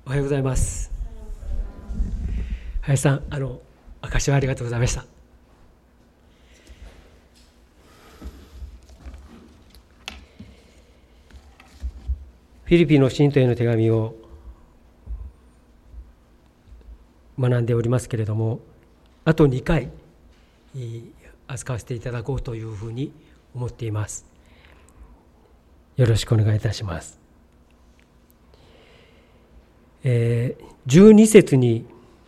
おはようございます。林さん、証はありがとうございました。フィリピンの信徒への手紙を学んでおりますけれども、あと2回扱わせていただこうというふうに思っています。よろしくお願いいたします。12節に、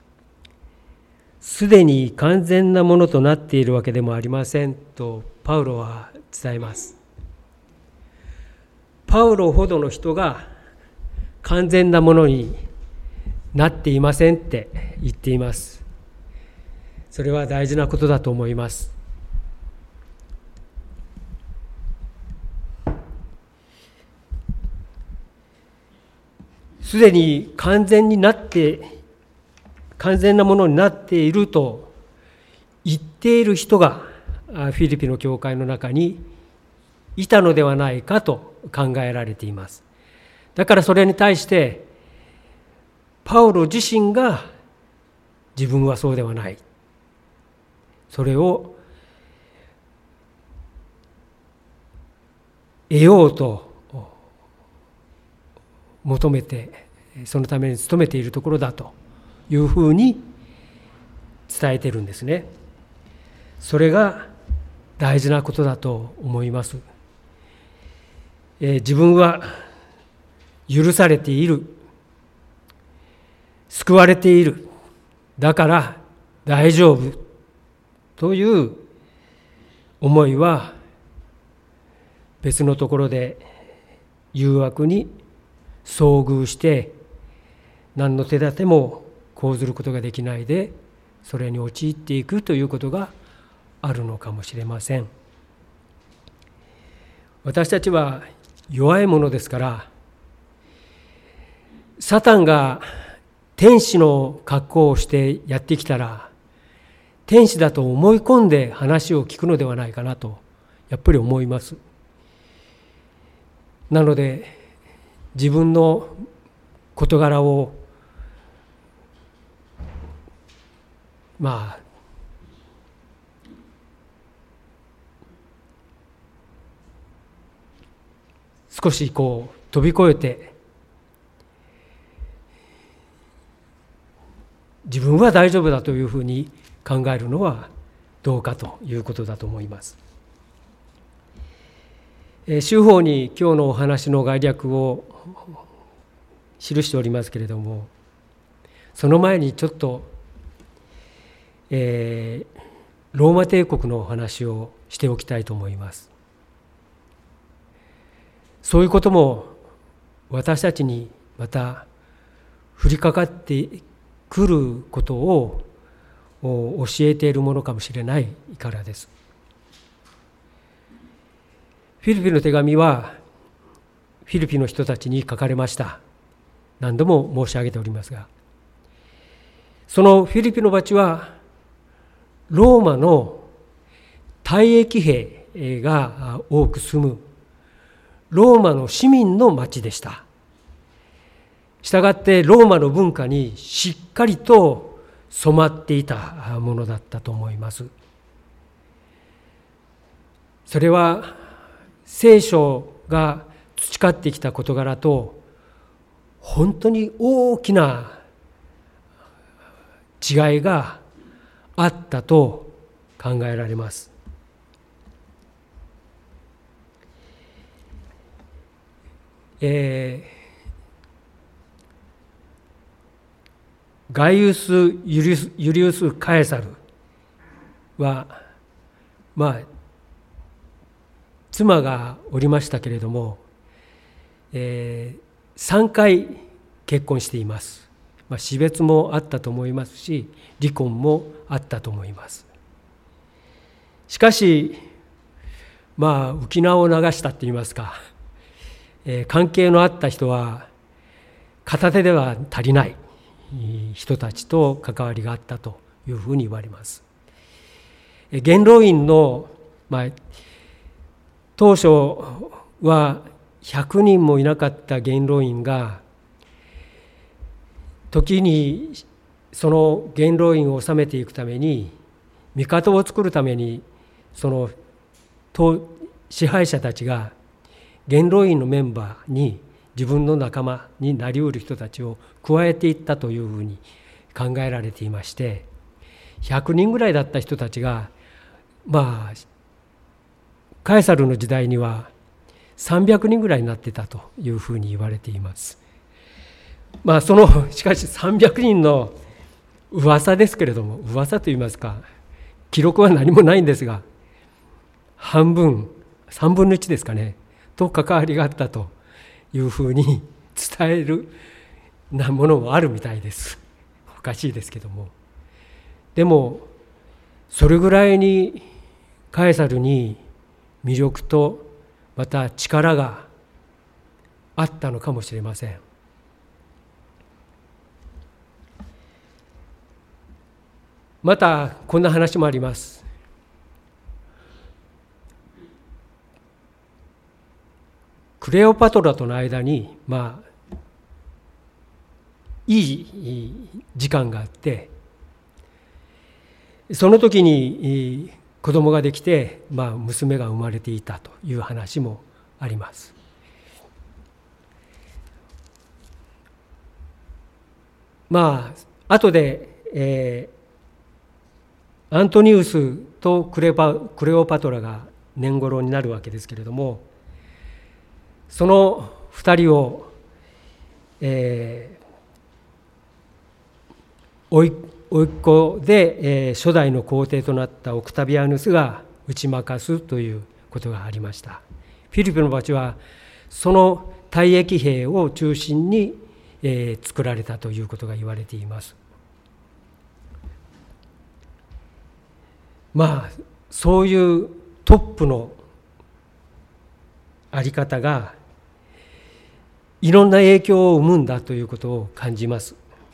すでに完全なものとなっているわけでもありませんとパウロは伝えます。パウロほどの人が完全なものになっていませんって言っています。それは大事なことだと思います。すでに完全なものになっていると言っている人がフィリピンの教会の中にいたのではないかと考えられています。だからそれに対してパウロ自身が自分はそうではない、それを得ようと求めて、そのために努めているところだというふうに伝えているんですね。それが大事なことだと思います。自分は許されている、救われている、だから大丈夫という思いは別のところで誘惑に遭遇して何の手立ても講ずることができないでそれに陥っていくということがあるのかもしれません。私たちは弱いものですから、サタンが天使の格好をしてやってきたら天使だと思い込んで話を聞くのではないかなとやっぱり思います。なので自分の事柄を少し飛び越えて自分は大丈夫だというふうに考えるのはどうかということだと思います。週報に今日のお話の概略を記しておりますけれども、その前にちょっと、ローマ帝国のお話をしておきたいと思います。そういうことも私たちにまた降りかかってくることを教えているものかもしれないからです。フィリピンの手紙はフィリピンの人たちに書かれました。何度も申し上げておりますが、そのフィリピンの町はローマの退役兵が多く住むローマの市民の町でした。したがってローマの文化にしっかりと染まっていたものだったと思います。それは聖書が培ってきた事柄と本当に大きな違いがあったと考えられます。ガイウス・ユリウス・カエサルは妻がおりましたけれども、3回結婚しています。死別もあったと思いますし、離婚もあったと思います。しかし浮き名を流したといいますか、関係のあった人は片手では足りない人たちと関わりがあったというふうに言われます。元老院の、当初は100人もいなかった元老院が時にその元老院を治めていくために、帝を作るために、その支配者たちが元老院のメンバーに自分の仲間になりうる人たちを加えていったというふうに考えられていまして、100人ぐらいだった人たちが、カエサルの時代には300人ぐらいになってたというふうに言われています。しかし300人の噂ですけれども、噂といいますか、記録は何もないんですが、3分の1ですかね、と関わりがあったというふうに伝えるなものもあるみたいです。おかしいですけども。でも、それぐらいにカエサルに魅力とまた力があったのかもしれません。またこんな話もあります。クレオパトラとの間にいい時間があって、その時に子供ができて、娘が生まれていたという話もあります。後で、アントニウスとクレオパトラが年頃になるわけですけれども、その2人を、甥っ子で、初代の皇帝となったオクタビアヌスが打ち負かすということがありました。フィリピの町はその退役兵を中心に、作られたということが言われています。そういうトップのあり方がいろんな影響を生むんだということを感じます。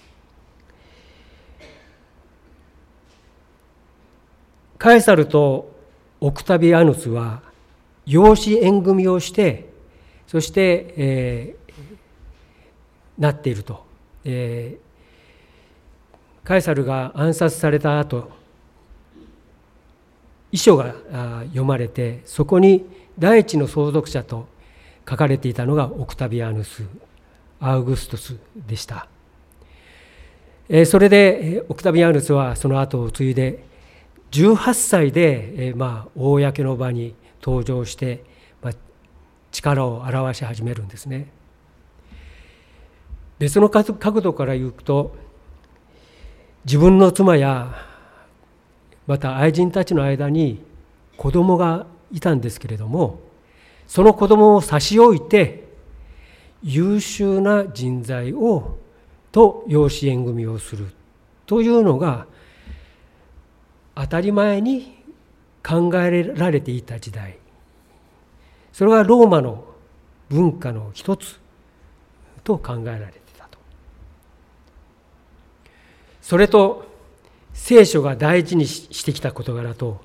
カエサルとオクタビアヌスは養子縁組をして、そして、なっていると。カエサルが暗殺された後、遺書が読まれて、そこに第一の相続者と書かれていたのがオクタビアヌス・アウグストゥスでした。それでオクタビアヌスはその後を継いで18歳で公の場に登場して力を表し始めるんですね。別の角度から言うと、自分の妻やまた愛人たちの間に子供がいたんですけれども、その子供を差し置いて優秀な人材と養子縁組をするというのが当たり前に考えられていた時代、それがローマの文化の一つと考えられていたと。それと聖書が大事にしてきた事柄と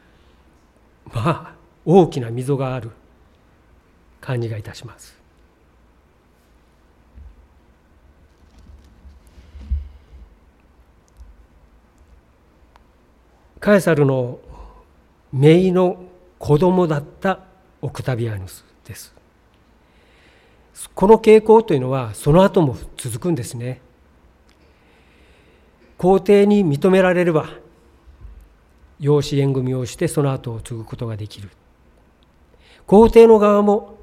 大きな溝がある感じがいたします。カエサルの姪の子供だったオクタビアヌスです。この傾向というのはその後も続くんですね。皇帝に認められれば養子縁組をしてその後を継ぐことができる。皇帝の側も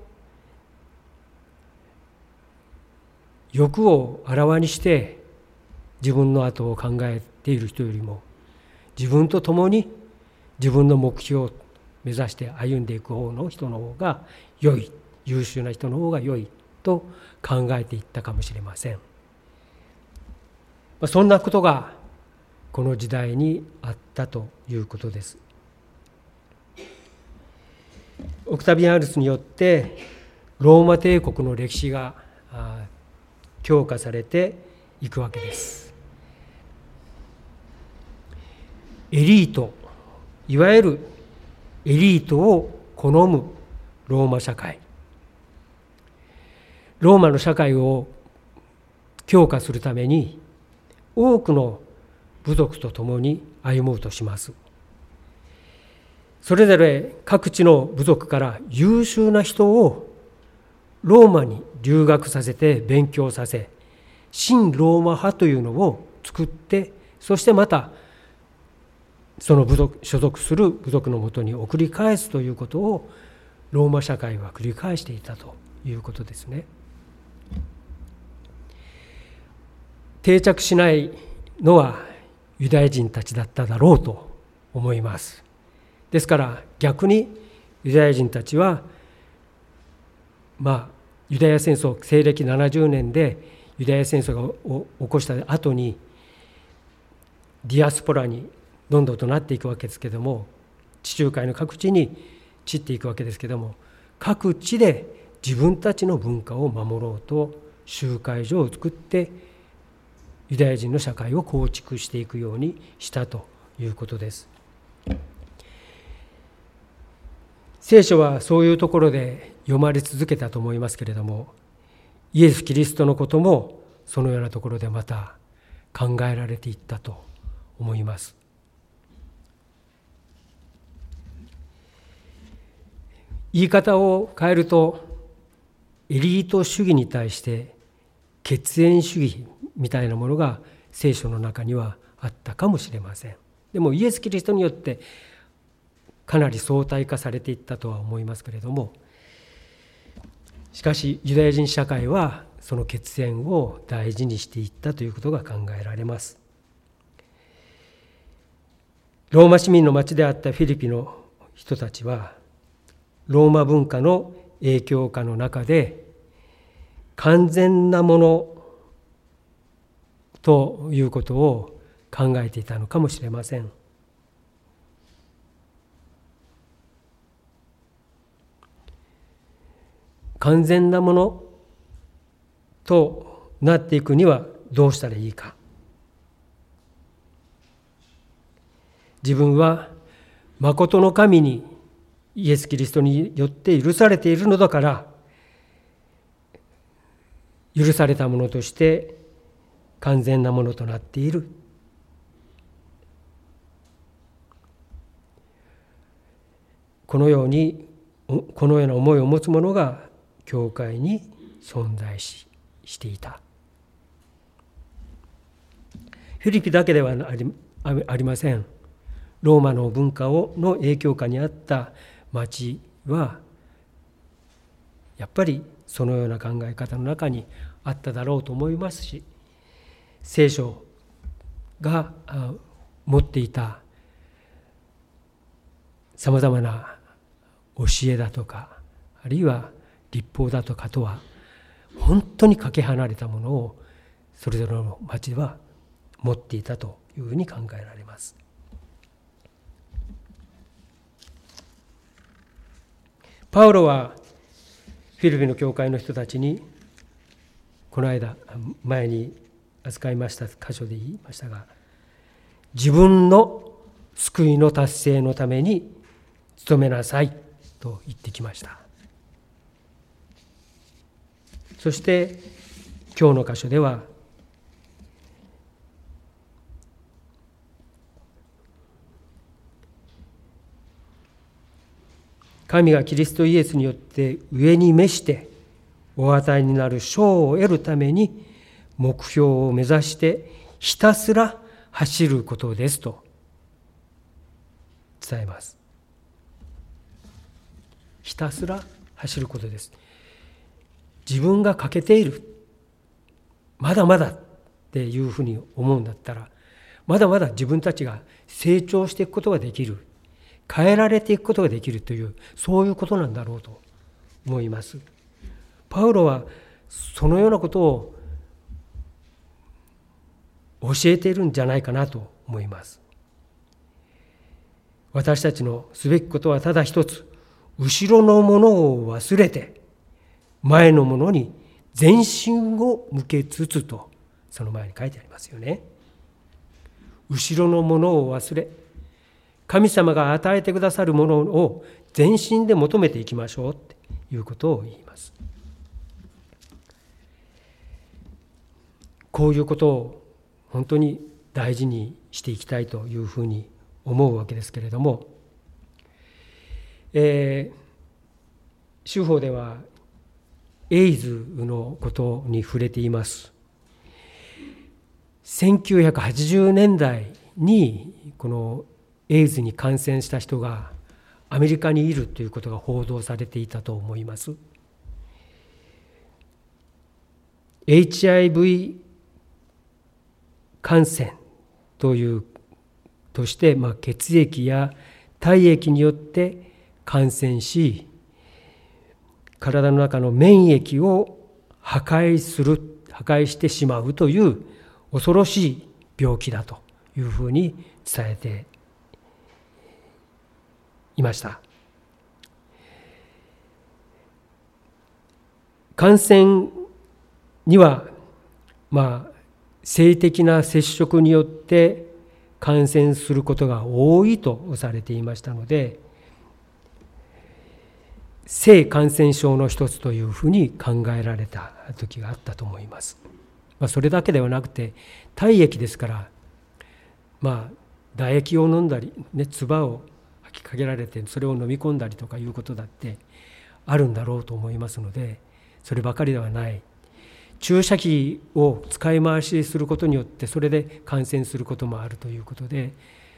欲をあらわにして自分の後を考えている人よりも、自分と共に自分の目標を目指して歩んでいく人の方が良い、優秀な人の方が良いと考えていったかもしれません。そんなことがこの時代にあったということです。オクタビアヌスによってローマ帝国の歴史が強化されていくわけです。エリート、いわゆるエリートを好むローマ社会、ローマの社会を強化するために多くの部族と共に歩もうとします。それぞれ各地の部族から優秀な人をローマに留学させて勉強させ、新ローマ派というのを作って、そしてまたその所属する部族のもとに送り返すということをローマ社会は繰り返していたということですね。定着しないのはユダヤ人たちだっただろうと思います。ですから逆にユダヤ人たちはユダヤ戦争、西暦70年でユダヤ戦争を起こした後にディアスポラにどんどんとなっていくわけですけども、地中海の各地に散っていくわけですけども、各地で自分たちの文化を守ろうと集会所を作ってユダヤ人の社会を構築していくようにしたということです。聖書はそういうところで読まれ続けたと思いますけれども、イエス・キリストのこともそのようなところでまた考えられていったと思います。言い方を変えると、エリート主義に対して血縁主義みたいなものが聖書の中にはあったかもしれません。でもイエス・キリストによってかなり相対化されていったとは思いますけれども、しかしユダヤ人社会はその血縁を大事にしていったということが考えられます。ローマ市民の町であったフィリピの人たちはローマ文化の影響下の中で完全なものということを考えていたのかもしれません。完全なものとなっていくにはどうしたらいいか。自分は真の神にイエス・キリストによって許されているのだから、許されたものとして完全なものとなっている。このような思いを持つ者が教会に存在していた。フィリピだけではありません。ローマの文化の影響下にあった町はやっぱりそのような考え方の中にあっただろうと思いますし、聖書が持っていたさまざまな教えだとか、あるいは律法だとかとは本当にかけ離れたものをそれぞれの町は持っていたというふうに考えられます。パウロはフィリピの教会の人たちに、この間前に扱いました箇所で言いましたが、自分の救いの達成のために努めなさいと言ってきました。そして今日の箇所では、神がキリストイエスによって上に召してお与えになる賞を得るために目標を目指してひたすら走ることですと伝えます。ひたすら走ることです。自分が欠けている、まだまだっていうふうに思うんだったら、まだまだ自分たちが成長していくことができる、変えられていくことができるという、そういうことなんだろうと思います。パウロはそのようなことを教えているんじゃないかなと思います。私たちのすべきことはただ一つ、後ろのものを忘れて前のものに全身を向けつつと、その前に書いてありますよね。後ろのものを忘れ、神様が与えてくださるものを全身で求めていきましょうということを言います。 こういうことを本当に大事にしていきたいというふうに思うわけですけれども、修法ではエイズのことに触れています。1980年代にこのエイズに感染した人がアメリカにいるということが報道されていたと思います。HIV 感染として、血液や体液によって感染し、体の中の免疫を破壊してしまうという恐ろしい病気だというふうに伝えていました。感染には、性的な接触によって感染することが多いとされていましたので、性感染症の一つというふうに考えられた時があったと思います。それだけではなくて、体液ですから、唾液を飲んだり、唾を吐きかけられてそれを飲み込んだりとかいうことだってあるんだろうと思いますので、そればかりではない。注射器を使い回しすることによってそれで感染することもあるということで、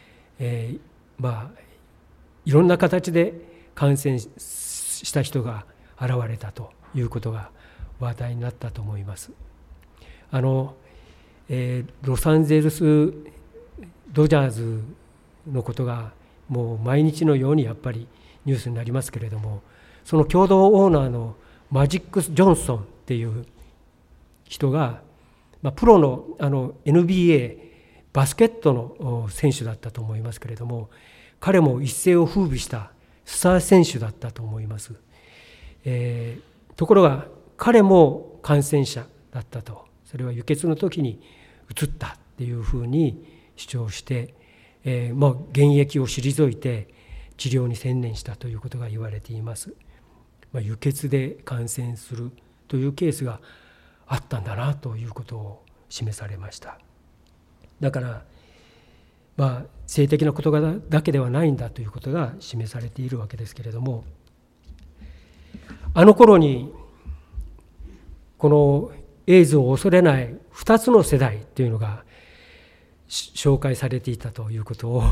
いろんな形で感染した人が現れたということが話題になったと思います。ロサンゼルスドジャーズのことがもう毎日のようにやっぱりニュースになりますけれども、その共同オーナーのマジック・ジョンソンっていう人が、プロのNBA バスケットの選手だったと思いますけれども、彼も一世を風靡したスター選手だったと思います。ところが彼も感染者だったと、それは輸血の時に移ったっていうふうに主張して、現役を退いて治療に専念したということが言われています。輸血で感染するというケースがあったんだなということを示されました。だから性的なことだけではないんだということが示されているわけですけれども、あの頃にこのエイズを恐れない2つの世代というのが紹介されていたということを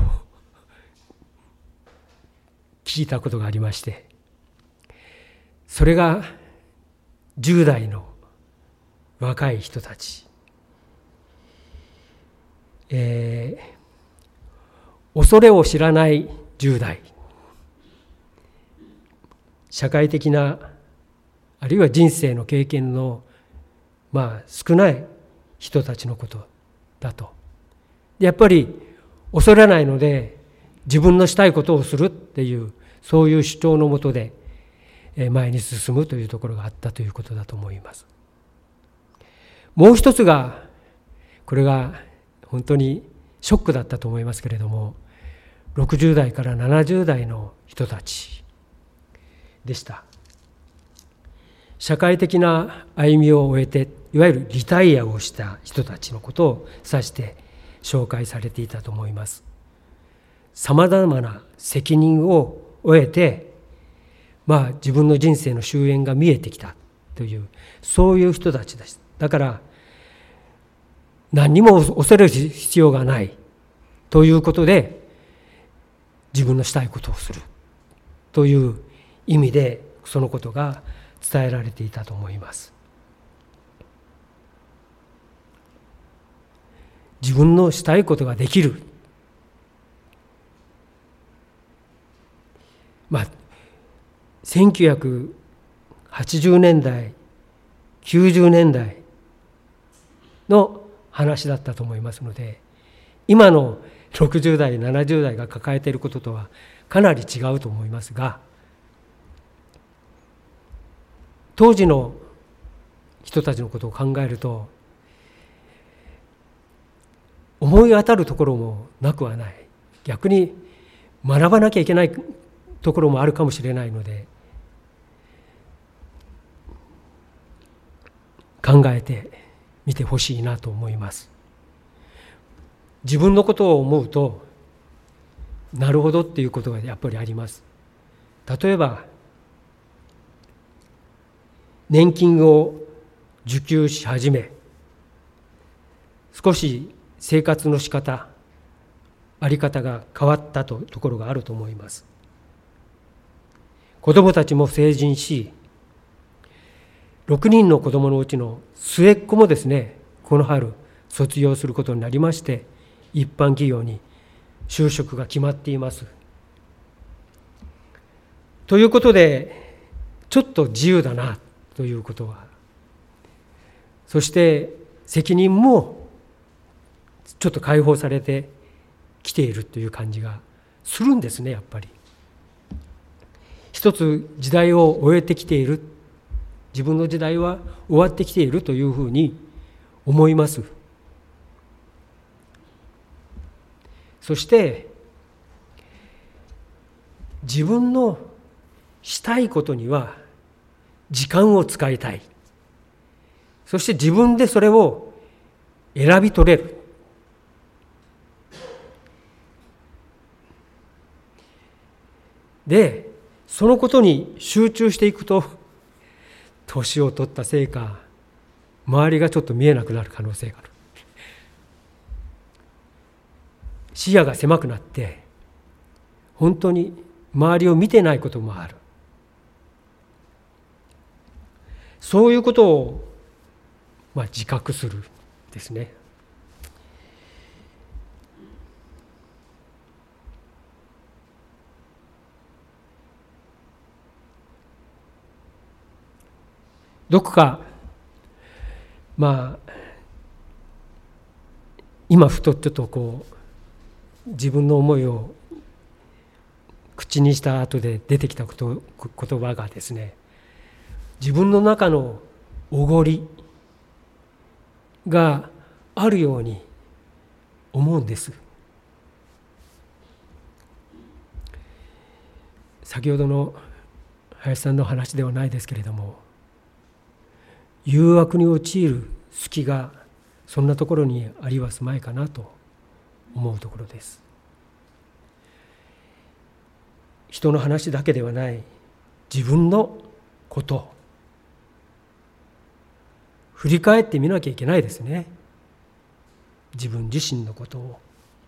聞いたことがありまして、それが10代の若い人たち、恐れを知らない10代、社会的なあるいは人生の経験の少ない人たちのことだと。やっぱり恐れないので自分のしたいことをするっていうそういう主張のもとで前に進むというところがあったということだと思います。もう一つが、これが本当にショックだったと思いますけれども、60代から70代の人たちでした。社会的な歩みを終えて、いわゆるリタイアをした人たちのことを指して紹介されていたと思います。さまざまな責任を終えて、自分の人生の終焉が見えてきたという、そういう人たちです。だから何にも恐れる必要がないということで、自分のしたいことをするという意味でそのことが伝えられていたと思います。自分のしたいことができる、1980年代90年代の話だったと思いますので、今の60代70代が抱えていることとはかなり違うと思いますが、当時の人たちのことを考えると思い当たるところもなくはない。逆に学ばなきゃいけないところもあるかもしれないので、考えて見てほしいなと思います。自分のことを思うとなるほどっていうことがやっぱりあります。例えば年金を受給し始め、少し生活の仕方、あり方が変わったところがあると思います。子どもたちも成人し、6人の子どものうちの末っ子もですね、この春卒業することになりまして、一般企業に就職が決まっています。ということで、ちょっと自由だなということは、そして責任もちょっと解放されてきているという感じがするんですね。やっぱり一つ時代を終えてきている、自分の時代は終わってきているというふうに思います。そして自分のしたいことには時間を使いたい。そして自分でそれを選び取れる。で、そのことに集中していくと、年を取ったせいか、周りがちょっと見えなくなる可能性がある。視野が狭くなって、本当に周りを見てないこともある。そういうことを、自覚するですね。どこか今ふとちょっと自分の思いを口にした後で出てきた言葉がですね、自分の中のおごりがあるように思うんです。先ほどの林さんの話ではないですけれども、誘惑に陥る隙がそんなところにありはすまいかなと思うところです。人の話だけではない、自分のこと振り返ってみなきゃいけないですね。自分自身のことを。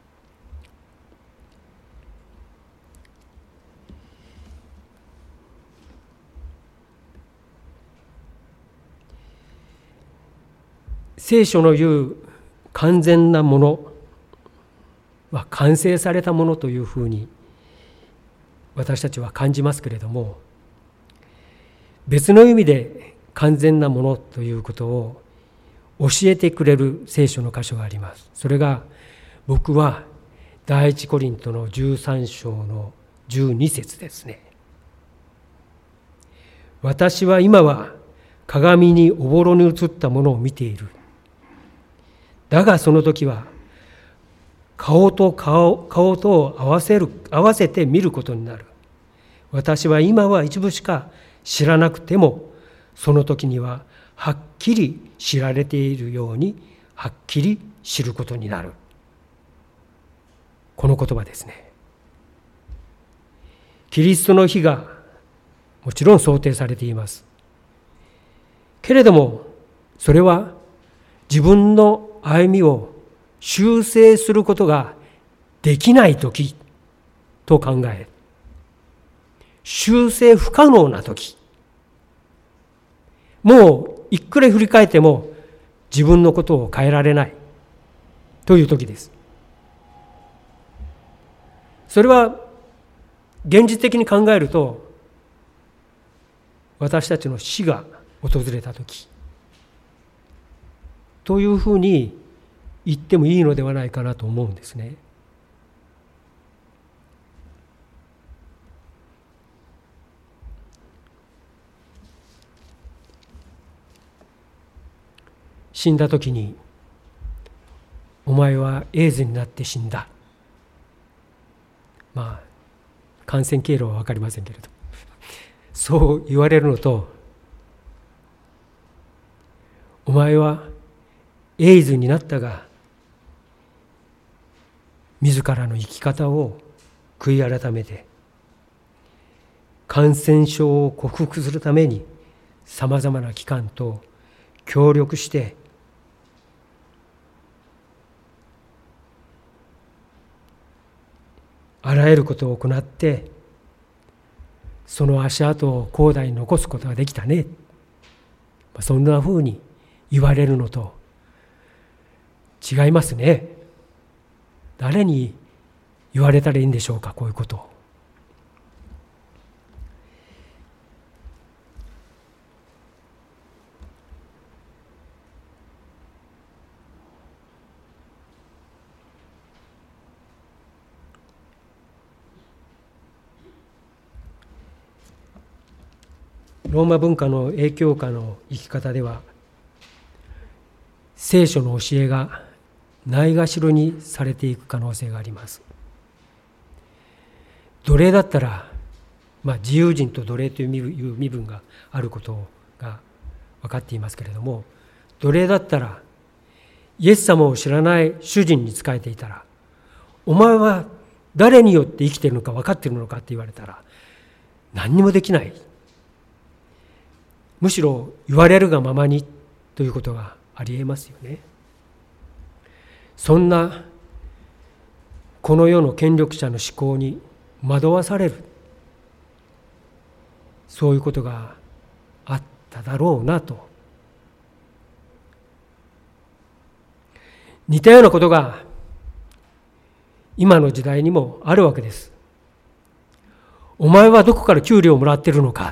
聖書の言う完全なものは完成されたものというふうに私たちは感じますけれども、別の意味で完全なものということを教えてくれる聖書の箇所があります。それが僕は第一コリントの13章の12節ですね。私は今は鏡におぼろに映ったものを見ている。だがその時は顔とを合わせて見ることになる。私は今は一部しか知らなくても、その時にははっきり知られているようにはっきり知ることになる。この言葉ですね。キリストの日がもちろん想定されています。けれどもそれは自分の歩みを修正することができないときと考え、修正不可能なとき、もういくら振り返っても自分のことを変えられないというときです。それは現実的に考えると、私たちの死が訪れたときというふうに言ってもいいのではないかなと思うんですね。死んだ時に、お前はエイズになって死んだ。感染経路は分かりませんけれど、そう言われるのと、お前はエイズになったが、自らの生き方を悔い改めて、感染症を克服するためにさまざまな機関と協力して、あらゆることを行って、その足跡を後代に残すことができたね。そんなふうに言われるのと違いますね。誰に言われたらいいんでしょうか、こういうことを。ローマ文化の影響下の生き方では、聖書の教えがないがしろにされていく可能性があります。奴隷だったら、自由人と奴隷という身分があることが分かっていますけれども、奴隷だったらイエス様を知らない主人に仕えていたら、お前は誰によって生きているのか分かっているのかって言われたら何にもできない。むしろ言われるがままにということがありえますよね。そんなこの世の権力者の思考に惑わされる、そういうことがあっただろうなと。似たようなことが今の時代にもあるわけです。お前はどこから給料をもらっているのかって、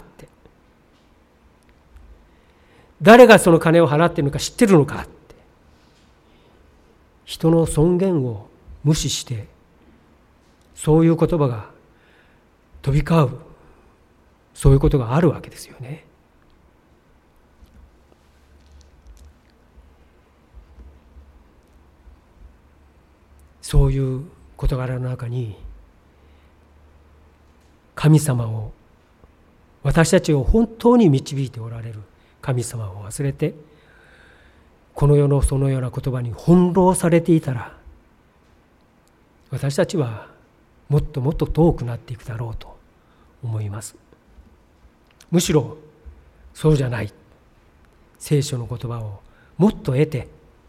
誰がその金を払っているのか知っているのかって、人の尊厳を無視してそういう言葉が飛び交う、そういうことがあるわけですよね。そういう事柄の中に、神様を、私たちを本当に導いておられる神様を忘れて、この世のそのような言葉に翻弄されていたら、私たちはもっともっと遠くなっていくだろうと思います。むしろそうじゃない、聖書の言葉をもっと得て、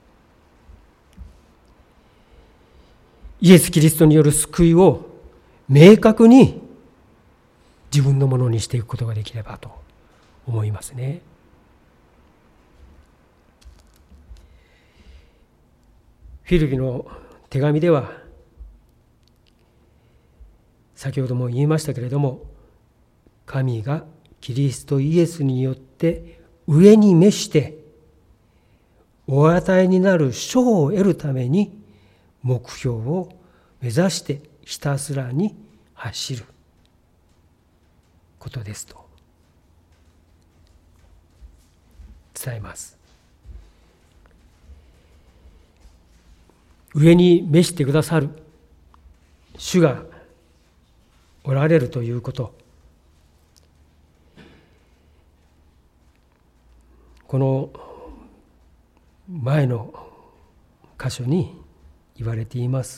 イエス・キリストによる救いを明確に自分のものにしていくことができればと思いますね。フィリピの手紙では、先ほども言いましたけれども、神がキリストイエスによって上に召してお与えになる賞を得るために目標を目指してひたすらに走ることですと伝えます。上に召してくださる主がおられるということ、この前の箇所に言われています。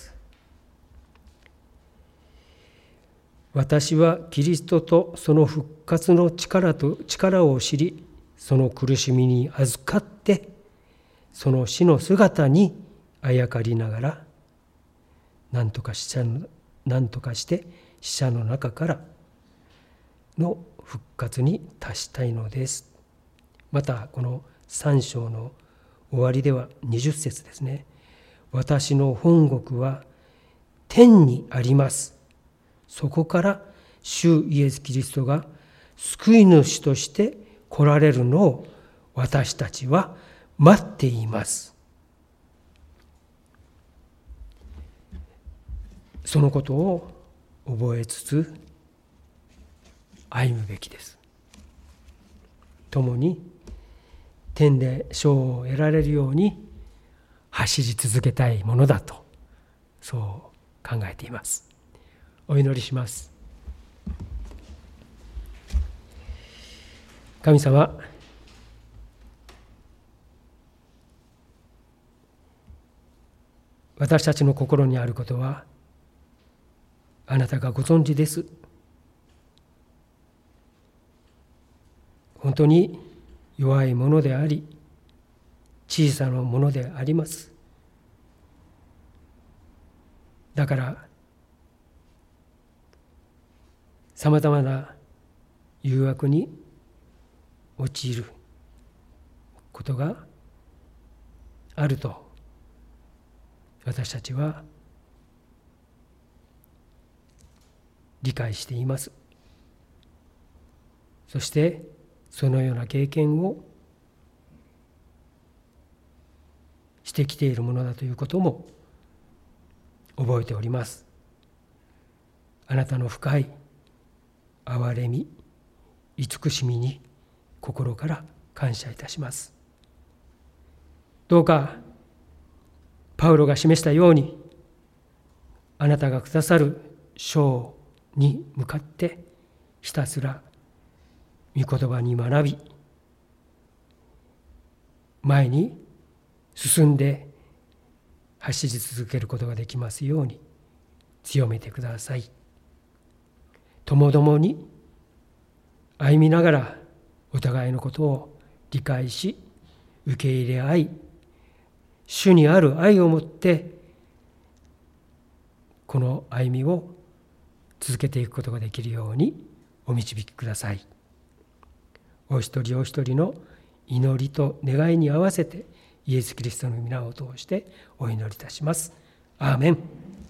私はキリストとその復活の力を知り、その苦しみに預かって、その死の姿にあやかりながら、何とかして死者の中からの復活に達したいのです。またこの3章の終わりでは20節ですね。私の本国は天にあります。そこから主イエス・キリストが救い主として来られるのを私たちは待っています。そのことを覚えつつ歩むべきです。共に天で賞を得られるように走り続けたいものだと、そう考えています。お祈りします。神様、 私たちの心にあることはあなたがご存知です。本当に弱いものであり、小さなものであります。だからさまざまな誘惑に陥ることがあると私たちは理解しています。そしてそのような経験をしてきているものだということも覚えております。あなたの深い憐れみ、慈しみに心から感謝いたします。どうかパウロが示したように、あなたがくださる章に向かってひたすら御言葉に学び、前に進んで走り続けることができますように強めてください。共々に歩みながらお互いのことを理解し、受け入れ合い、主にある愛をもってこの歩みを続けていくことができるようにお導きください。お一人お一人の祈りと願いに合わせてイエス・キリストの皆を通してお祈りいたします。アーメン。